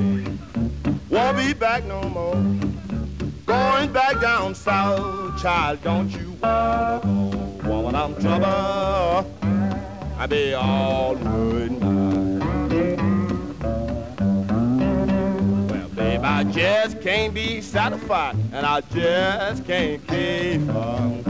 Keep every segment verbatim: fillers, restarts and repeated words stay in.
Won't be back no more. Going back down south, child, don't you wanna go? Woman, I'm trouble. I be all worried mine. Well, babe, I just can't be satisfied, and I just can't keep on.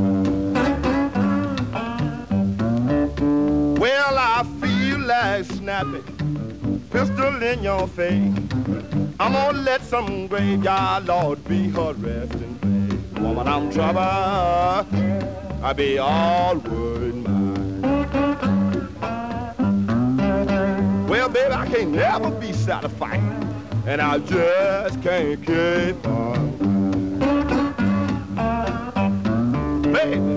Well, I feel like snapping, pistol in your face. I'm gonna let some graveyard Lord be her resting place. Woman, I'm trouble. I be all worried mine. Well, baby, I can't never be satisfied, and I just can't keep on. Baby.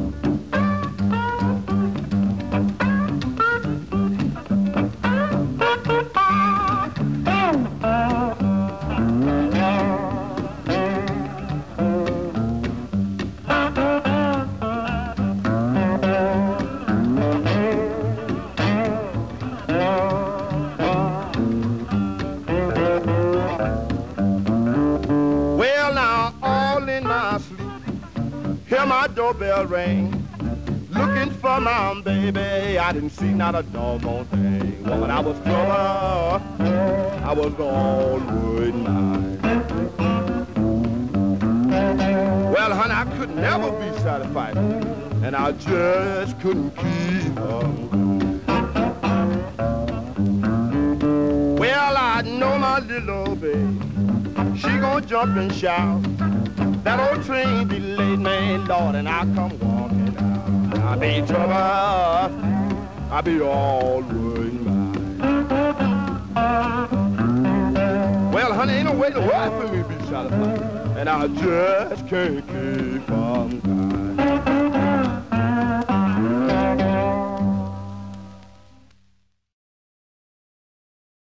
Hear my doorbell ring, looking for my baby. I didn't see not a doggone thing. Woman, I was trouble. I was all worried mine. Well, honey, I could never be satisfied, and I just couldn't keep on. Well, I know my little baby, she gonna jump and shout. That old train delayed me, Lord, and I come walking out. I be in trouble, I be all worried mine. Well, honey, ain't no way to work for me to be satisfied, and I just can't keep on.